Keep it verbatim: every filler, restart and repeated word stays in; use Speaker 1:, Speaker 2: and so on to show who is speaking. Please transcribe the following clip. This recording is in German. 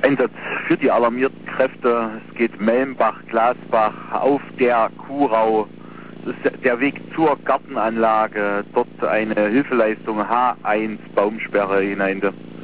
Speaker 1: Einsatz für die alarmierten Kräfte. Es geht Melmbach, Glasbach, auf der Kuhrau. Das ist der Weg zur Gartenanlage. Dort eine Hilfeleistung H eins Baumsperre hinein.